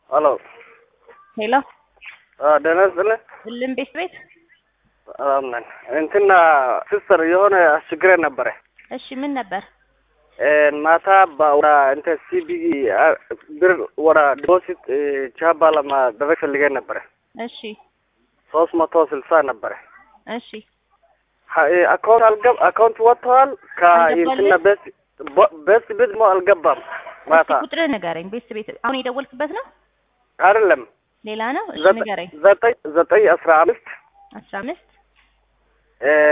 الو هيلا ደህና ነህ? ሁሉም ቤት አሜን። እንትና ሲስተር የሆነ አስቸግረን ነበረ። እሺ ምን ነበር? ማታ ወደ እንተ ሲቢኢ ብር ወደ ዲፖዚት ቻባ ለማድረግ ፈልገን ነበረ። እሺ 360 ነበረ። እሺ አካውንት ወጥቷል። ከእንትና በስ ቤት ነው አልገባም። ማታ ቁጥር ንገረኝ። ቤት አሁን የደወልክበት ነው? አይደለም ሌላ ነው። እሺ ንገረኝ። 9 15 15